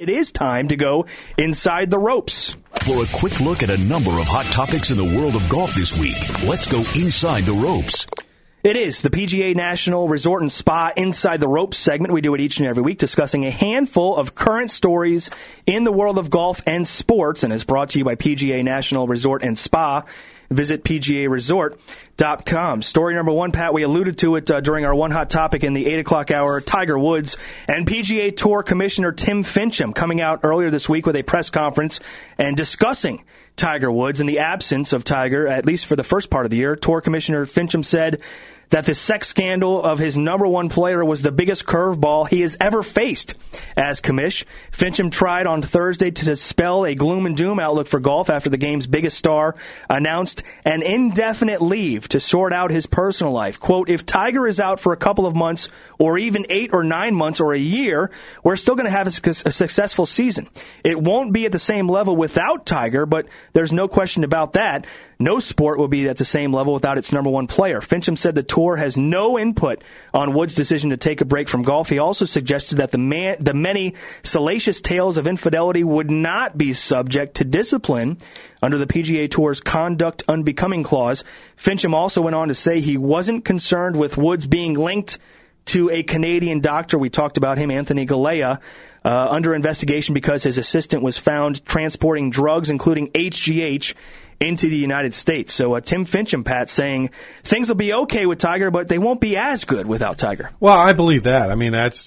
It is time to go inside the ropes. For a quick look at a number of hot topics in the world of golf this week, let's go inside the ropes. It is the PGA National Resort and Spa Inside the Ropes segment. We do it each and every week, discussing a handful of current stories in the world of golf and sports, and is brought to you by PGA National Resort and Spa. Visit PGAResort.com. Story number one, Pat, we alluded to it during our one hot topic in the 8 o'clock hour. Tiger Woods and PGA Tour Commissioner Tim Finchem coming out earlier this week with a press conference and discussing Tiger Woods in the absence of Tiger, at least for the first part of the year. Tour Commissioner Finchem said that the sex scandal of his number one player was the biggest curveball he has ever faced as commish. Finchem tried on Thursday to dispel a gloom and doom outlook for golf after the game's biggest star announced an indefinite leave to sort out his personal life. Quote, if Tiger is out for a couple of months or even 8 or 9 months or a year, we're still going to have a successful season. It won't be at the same level without Tiger, but there's no question about that. No sport will be at the same level without its number one player. Finchem said the tour has no input on Woods' decision to take a break from golf. He also suggested that the many salacious tales of infidelity would not be subject to discipline under the PGA Tour's Conduct Unbecoming Clause. Finchem also went on to say he wasn't concerned with Woods being linked to a Canadian doctor. We talked about him, Anthony Galea, under investigation because his assistant was found transporting drugs, including HGH, into the United States. So Tim Finchem, Pat, saying things will be okay with Tiger, but they won't be as good without Tiger. Well, I believe that. I mean, that's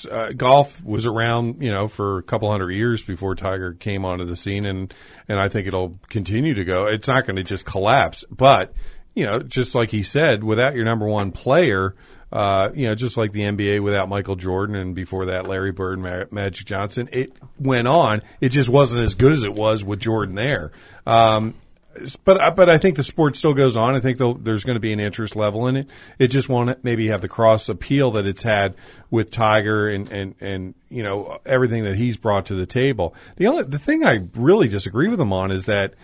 golf was around, for a couple hundred years before Tiger came onto the scene, and I think it'll continue to go. It's not going to just collapse, but just like he said, without your number one player, just like the NBA without Michael Jordan and before that Larry Bird and Magic Johnson, it went on. It just wasn't as good as it was with Jordan there. But I think the sport still goes on. I think there's going to be an interest level in it. It just won't maybe have the cross appeal that it's had with Tiger and everything that he's brought to the table. The thing I really disagree with him on is that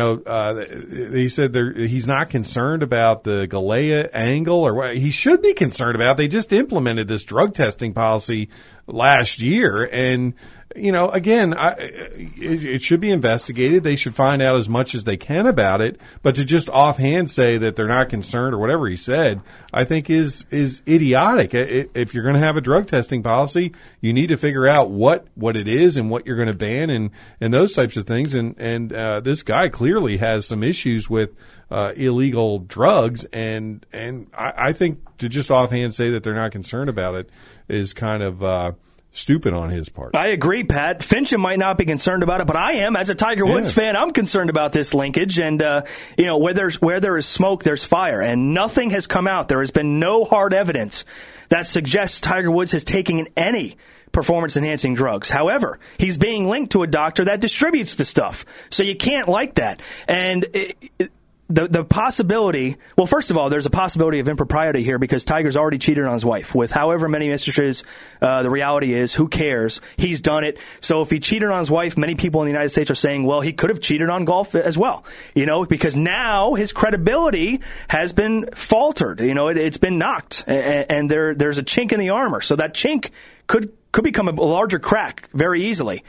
he said he's not concerned about the Galea angle or what he should be concerned about. They just implemented this drug testing policy last year, and again, it should be investigated. They should find out as much as they can about it. But to just offhand say that they're not concerned or whatever he said, I think is idiotic. If you're going to have a drug testing policy, you need to figure out what it is and what you're going to ban and those types of things. And this guy clearly has some issues with illegal drugs, and I think to just offhand say that they're not concerned about it is kind of stupid on his part. I agree, Pat. Finchem might not be concerned about it, but I am. As a Tiger Woods fan, I'm concerned about this linkage. And, where there is smoke, there's fire. And nothing has come out. There has been no hard evidence that suggests Tiger Woods has taken any performance-enhancing drugs. However, he's being linked to a doctor that distributes the stuff. So you can't like that. And the possibility, well, first of all, there's a possibility of impropriety here because Tiger's already cheated on his wife with however many mistresses. The reality is, who cares? He's done it. So if he cheated on his wife, many people in the United States are saying, well, he could have cheated on golf as well, because now his credibility has been faltered. It's been knocked, and there's a chink in the armor. So that chink could become a larger crack very easily.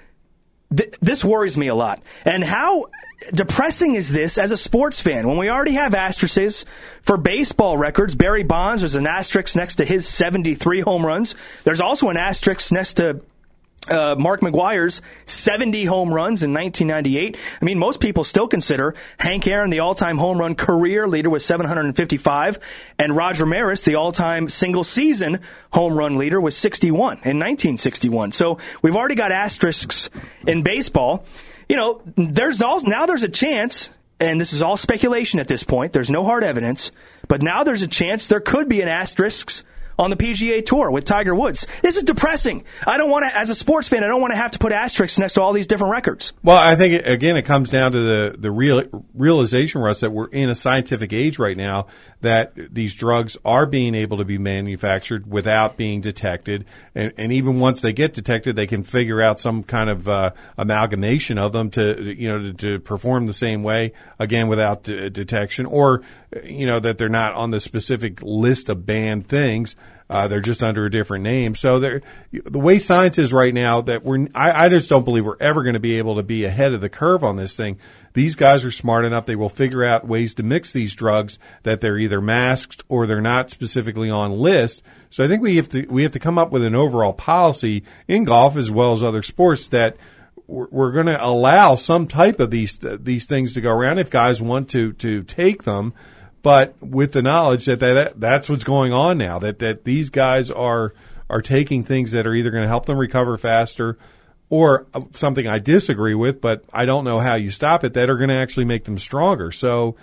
This worries me a lot. And how depressing is this as a sports fan when we already have asterisks for baseball records? Barry Bonds, there's an asterisk next to his 73 home runs. There's also an asterisk next to Mark McGwire's 70 home runs in 1998. I mean, most people still consider Hank Aaron the all-time home run career leader with 755, and Roger Maris the all-time single-season home run leader with 61 in 1961. So we've already got asterisks in baseball. There's a chance, and this is all speculation at this point, there's no hard evidence, but now there's a chance there could be an asterisk on the PGA Tour with Tiger Woods. This is depressing. I don't want to, as a sports fan, I don't want to have to put asterisks next to all these different records. Well, I think, it comes down to the realization, Russ, that we're in a scientific age right now that these drugs are being able to be manufactured without being detected. And even once they get detected, they can figure out some kind of amalgamation of them to perform the same way, again, without detection, or, that they're not on the specific list of banned things. They're just under a different name. So the way science is right now, that I just don't believe we're ever going to be able to be ahead of the curve on this thing. These guys are smart enough; they will figure out ways to mix these drugs that they're either masked or they're not specifically on list. So I think we have to come up with an overall policy in golf as well as other sports that we're going to allow some type of these things to go around if guys want to take them. But with the knowledge that's what's going on now, that these guys are taking things that are either going to help them recover faster or something I disagree with, but I don't know how you stop it, that are going to actually make them stronger. So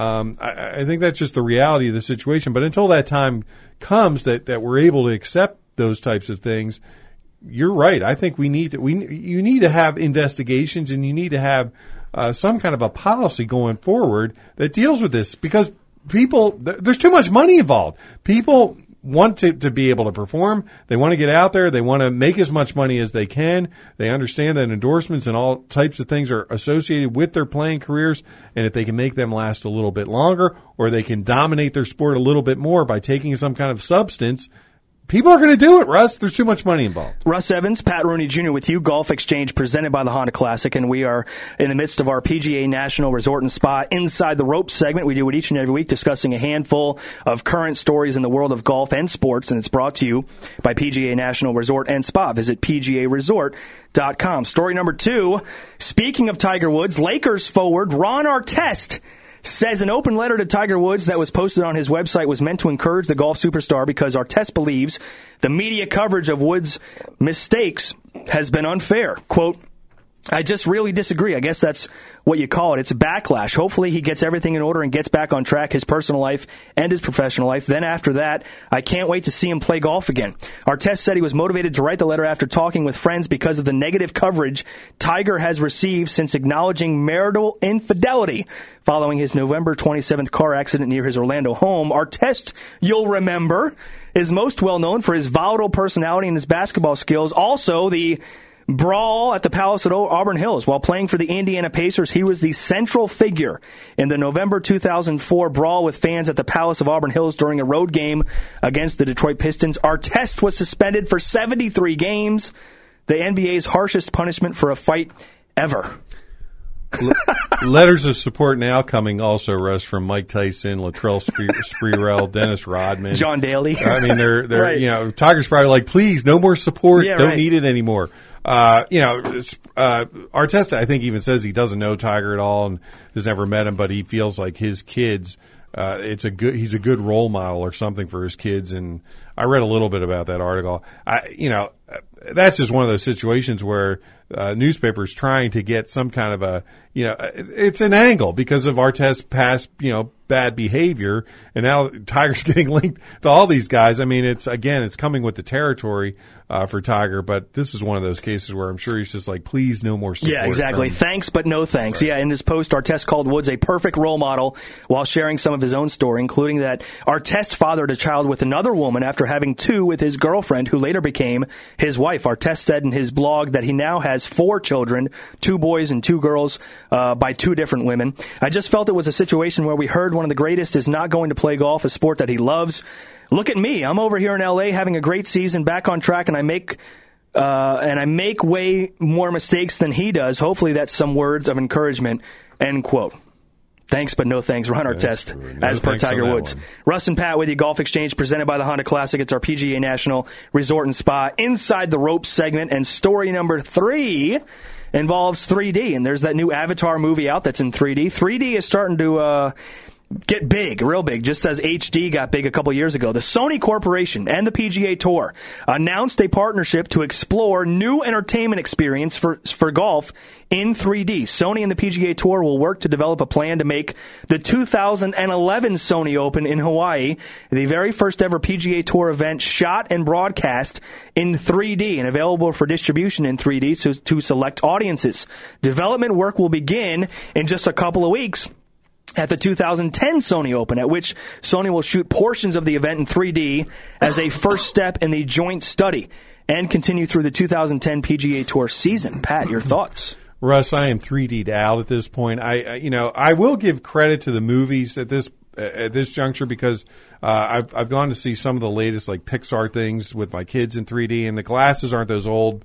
I think that's just the reality of the situation. But until that time comes that we're able to accept those types of things, you're right. I think you need to have investigations, and you need to have some kind of a policy going forward that deals with this, because there's too much money involved. People want to be able to perform. They want to get out there. They want to make as much money as they can. They understand that endorsements and all types of things are associated with their playing careers. And if they can make them last a little bit longer, or they can dominate their sport a little bit more by taking some kind of substance, people are going to do it, Russ. There's too much money involved. Russ Evans, Pat Rooney Jr. with you, Golf Exchange presented by the Honda Classic, and we are in the midst of our PGA National Resort and Spa Inside the Ropes segment. We do it each and every week, discussing a handful of current stories in the world of golf and sports, and it's brought to you by PGA National Resort and Spa. Visit PGAResort.com. Story number 2, speaking of Tiger Woods, Lakers forward Ron Artest says an open letter to Tiger Woods that was posted on his website was meant to encourage the golf superstar because Artest believes the media coverage of Woods' mistakes has been unfair. Quote, I just really disagree. I guess that's what you call it. It's a backlash. Hopefully he gets everything in order and gets back on track, his personal life and his professional life. Then after that, I can't wait to see him play golf again. Artest said he was motivated to write the letter after talking with friends because of the negative coverage Tiger has received since acknowledging marital infidelity following his November 27th car accident near his Orlando home. Artest, you'll remember, is most well known for his volatile personality and his basketball skills. Also, the brawl at the Palace at Auburn Hills. While playing for the Indiana Pacers, he was the central figure in the November 2004 brawl with fans at the Palace of Auburn Hills during a road game against the Detroit Pistons. Artest was suspended for 73 games, the NBA's harshest punishment for a fight ever. Letters of support now coming also, Russ, from Mike Tyson, Latrell Sprewell, Dennis Rodman, John Daly. I mean, they're right. Tiger's probably like, please, no more support. Yeah, don't right. need it anymore. Artest, I think, even says he doesn't know Tiger at all and has never met him, but he feels like his kids, he's a good role model or something for his kids. And I read a little bit about that article. That's just one of those situations where newspapers trying to get some kind of it's an angle because of Artest's past, bad behavior, and now Tiger's getting linked to all these guys. I mean, it's coming with the territory for Tiger, but this is one of those cases where I'm sure he's just like, please, no more support. Yeah, exactly. Thanks, but no thanks. Right. Yeah, in his post, Artest called Woods a perfect role model while sharing some of his own story, including that Artest fathered a child with another woman after having 2 with his girlfriend, who later became his wife. Artest said in his blog that he now has 4 children, 2 boys and 2 girls, by 2 different women. I just felt it was a situation where we heard one of the greatest is not going to play golf, a sport that he loves. Look at me. I'm over here in L.A. having a great season, back on track, and I make way more mistakes than he does. Hopefully that's some words of encouragement, end quote. Thanks, but no thanks. Ron Artest, as per Tiger Woods. Russ and Pat with you, Golf Exchange, presented by the Honda Classic. It's our PGA National Resort and Spa Inside the Ropes segment, and story number 3 involves 3D, and there's that new Avatar movie out that's in 3D. 3D is starting to get big, real big, just as HD got big a couple years ago. The Sony Corporation and the PGA Tour announced a partnership to explore new entertainment experience for golf in 3D. Sony and the PGA Tour will work to develop a plan to make the 2011 Sony Open in Hawaii the very first ever PGA Tour event shot and broadcast in 3D and available for distribution in 3D to select audiences. Development work will begin in just a couple of weeks at the 2010 Sony Open, at which Sony will shoot portions of the event in 3D as a first step in the joint study and continue through the 2010 PGA Tour season. Pat, your thoughts? Russ, I am 3D'd out at this point. I will give credit to the movies at at this juncture because I've gone to see some of the latest like Pixar things with my kids in 3D, and the glasses aren't those old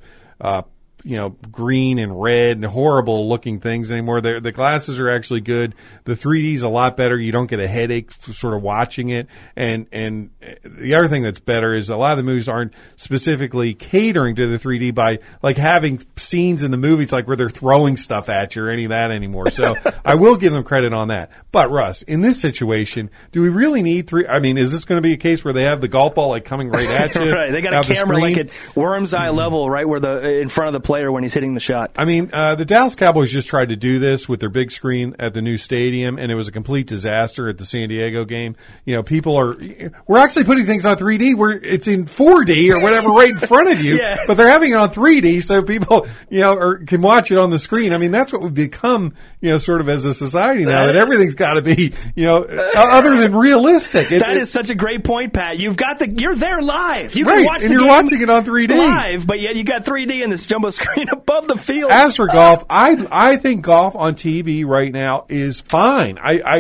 green and red and horrible looking things anymore. The glasses are actually good. The 3D is a lot better. You don't get a headache sort of watching it. And the other thing that's better is a lot of the movies aren't specifically catering to the 3D by like having scenes in the movies like where they're throwing stuff at you or any of that anymore. So I will give them credit on that. But Russ, in this situation, do we really need is this going to be a case where they have the golf ball like coming right at you? Right. They got a camera like at worm's eye level, right where in front of the player when he's hitting the shot. The Dallas Cowboys just tried to do this with their big screen at the new stadium, and it was a complete disaster at the San Diego game. We're actually putting things on 3D where it's in 4D or whatever right in front of you, yeah. But they're having it on 3D so people, can watch it on the screen. I mean, that's what we've become, sort of as a society now, that everything's got to be, other than realistic. That is such a great point, Pat. You're there live. You can watch and the you're game watching it on 3D live, but yet you got 3D in this jumbo screen above the field. As for golf, I think golf on TV right now is fine.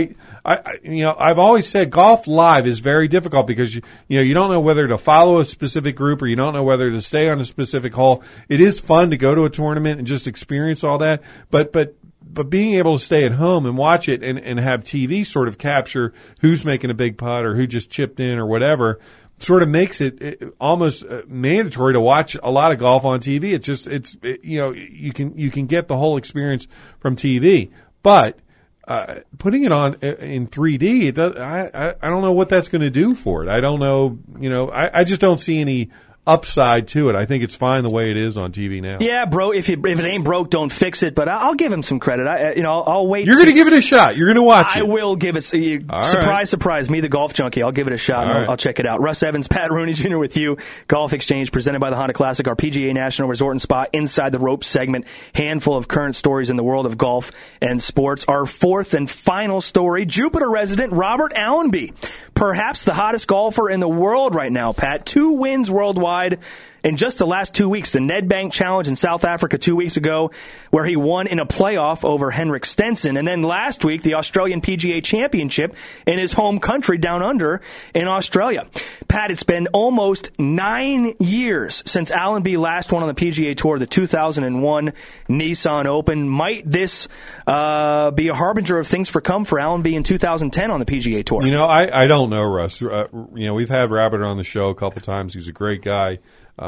I've always said golf live is very difficult because you don't know whether to follow a specific group or you don't know whether to stay on a specific hole. It is fun to go to a tournament and just experience all that, but being able to stay at home and watch it and have TV sort of capture who's making a big putt or who just chipped in or whatever sort of makes it almost mandatory to watch a lot of golf on TV. You can get the whole experience from TV, but putting it on in 3D, I don't know what that's going to do for it. I don't know. I just don't see any upside to it. I think it's fine the way it is on TV now. Yeah, bro. If it ain't broke, don't fix it. But I'll give him some credit. I'll wait. You're going to give it a shot. You're going to watch it. I will give it. Surprise, me, the golf junkie. I'll give it a shot. And I'll check it out. Russ Evans, Pat Rooney Jr. with you. Golf Exchange presented by the Honda Classic, our PGA National Resort and Spa Inside the Ropes segment. Handful of current stories in the world of golf and sports. Our fourth and final story: Jupiter resident Robert Allenby, perhaps the hottest golfer in the world right now. Pat, 2 wins worldwide in just the last 2 weeks. The Nedbank Challenge in South Africa 2 weeks ago, where he won in a playoff over Henrik Stenson. And then last week, the Australian PGA Championship in his home country down under in Australia. Pat, it's been almost 9 years since Allenby last won on the PGA Tour, the 2001 Nissan Open. Might this be a harbinger of things to come for Allenby in 2010 on the PGA Tour? I don't know, Russ. We've had Robert on the show a couple times. He's a great guy.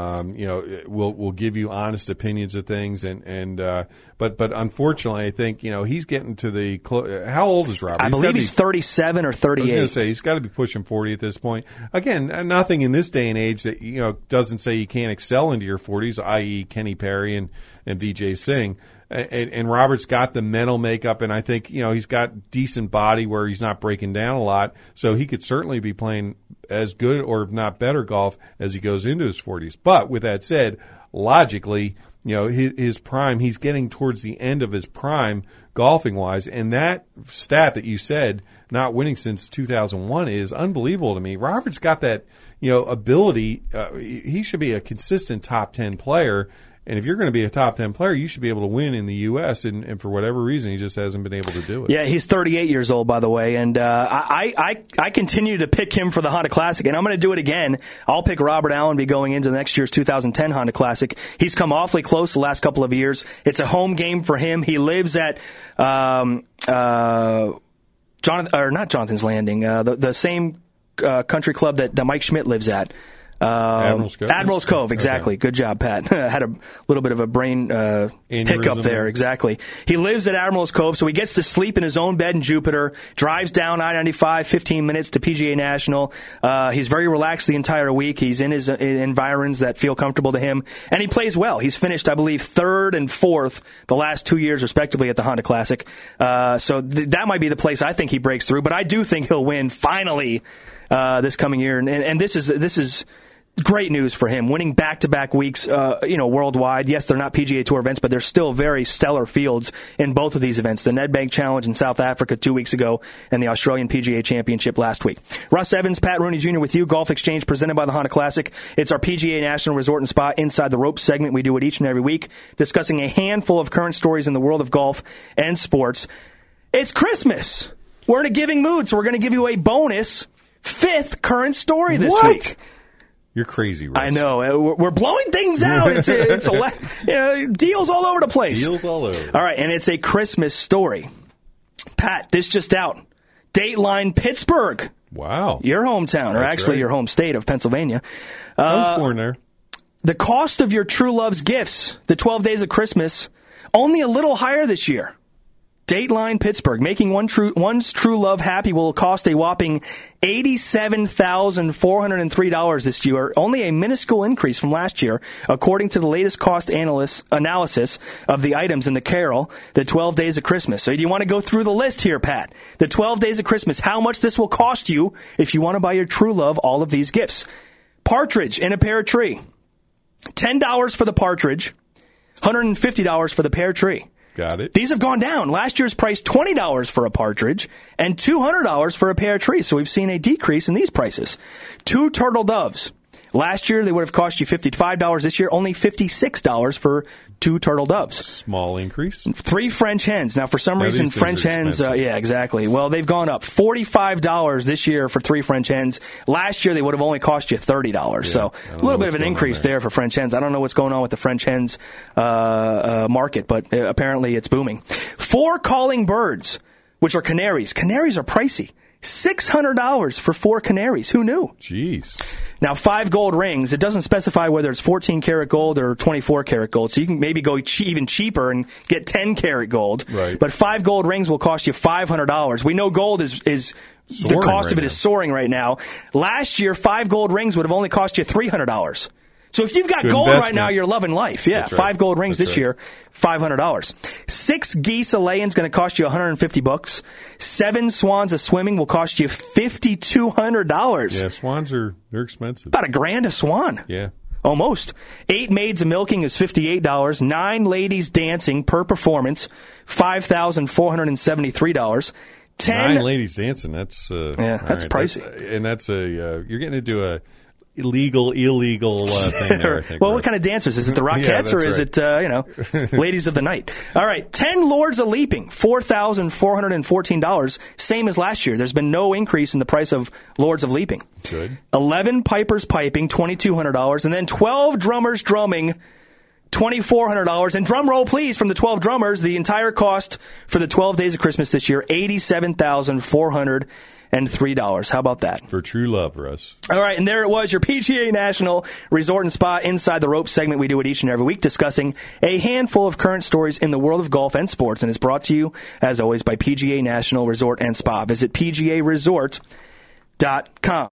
We'll give you honest opinions of things, but unfortunately, I think he's getting to the. How old is Robert? I believe he's 37 or 38. I was going to say he's got to be pushing 40 at this point. Again, nothing in this day and age that doesn't say you can't excel into your 40s, i.e., Kenny Perry and Vijay Singh. And Robert's got the mental makeup, and I think he's got decent body where he's not breaking down a lot, so he could certainly be playing as good or if not better golf as he goes into his 40s. But with that said, logically, his prime, he's getting towards the end of his prime golfing wise, and that stat that you said, not winning since 2001, is unbelievable to me. Robert's got that ability. He should be a consistent top 10 player. And if you're going to be a top 10 player, you should be able to win in the U.S. And for whatever reason, he just hasn't been able to do it. Yeah, he's 38 years old, by the way. And I continue to pick him for the Honda Classic, and I'm going to do it again. I'll pick Robert Allenby going into next year's 2010 Honda Classic. He's come awfully close the last couple of years. It's a home game for him. He lives at not Jonathan's Landing, the same country club that Mike Schmidt lives at. Admiral's Cove, exactly. Okay. Good job, Pat. Had a little bit of a brain hiccup there, exactly. He lives at Admiral's Cove, so he gets to sleep in his own bed in Jupiter, drives down I-95, 15 minutes to PGA National. He's very relaxed the entire week. He's in his environs that feel comfortable to him, and he plays well. He's finished, I believe, 3rd and 4th the last 2 years, respectively, at the Honda Classic. So that might be the place I think he breaks through, but I do think he'll win, finally, this coming year. And this is great news for him, winning back-to-back weeks, worldwide. Yes, they're not PGA Tour events, but they're still very stellar fields in both of these events. The Nedbank Challenge in South Africa 2 weeks ago and the Australian PGA Championship last week. Russ Evans, Pat Rooney Jr. with you. Golf Exchange presented by the Honda Classic. It's our PGA National Resort and Spa Inside the Ropes segment. We do it each and every week, discussing a handful of current stories in the world of golf and sports. It's Christmas. We're in a giving mood, so we're going to give you a bonus 5th current story this What? week. You're crazy, Russ. I know. We're blowing things out. Deals all over the place. Deals all over. All right, and it's a Christmas story. Pat, this just out. Dateline Pittsburgh. Wow. Your hometown, or That's actually right. your home state of Pennsylvania. I was born there. The cost of your true love's gifts, the 12 days of Christmas, only a little higher this year. Dateline Pittsburgh, making one's true love happy will cost a whopping $87,403 this year, only a minuscule increase from last year, according to the latest cost analysis of the items in the carol, the 12 Days of Christmas. So do you want to go through the list here, Pat? The 12 Days of Christmas, how much this will cost you if you want to buy your true love all of these gifts. Partridge in a pear tree. $10 for the partridge, $150 for the pear tree. Got it. These have gone down. Last year's price, $20 for a partridge and $200 for a pear tree. So we've seen a decrease in these prices. 2 turtle doves. Last year, they would have cost you $55. This year, only $56 for 2 turtle doves. Small increase. 3 French hens. Now, for some reason, these things French are hens, expensive. yeah, exactly. Well, they've gone up $45 this year for 3 French hens. Last year, they would have only cost you $30. So a little bit of an increase there for French hens. I don't know what's going on with the French hens market, but apparently it's booming. 4 calling birds, which are canaries. Canaries are pricey. $600 for 4 canaries. Who knew? Jeez. Now, 5 gold rings. It doesn't specify whether it's 14 karat gold or 24 karat gold. So you can maybe go even cheaper and get 10 karat gold. Right. But 5 gold rings will cost you $500. We know gold is the Soaring cost of right it is now. soaring right now. Last year, 5 gold rings would have only cost you $300. So if you've got Good gold right investment. now, you're loving life. Yeah, That's right. 5 gold rings That's this year, $500. 6 geese a laying is going to cost you $150. 7 swans a swimming will cost you $5,200. Yeah, swans they're expensive. About $1,000 a swan. Yeah. Almost. 8 maids a milking is $58. 9 ladies dancing per performance, $5,473. 10 9 ladies dancing. That's that's all right. pricey. That's you're getting into a illegal thing there. I think. Well, Russ. what kind of dancers? Is it the Yeah, Rockettes or is that's it, ladies of the night? All right. 10 lords a leaping, $4,414. Same as last year. There's been no increase in the price of lords of leaping. Good. 11 pipers piping, $2,200. And then 12 drummers drumming, $2,400. And drum roll, please, from the 12 drummers. The entire cost for the 12 days of Christmas this year, $87,403. How about that? For true love, Russ. All right, and there it was, your PGA National Resort and Spa Inside the Ropes segment. We do it each and every week, discussing a handful of current stories in the world of golf and sports. And it's brought to you, as always, by PGA National Resort and Spa. Visit PGAResort.com.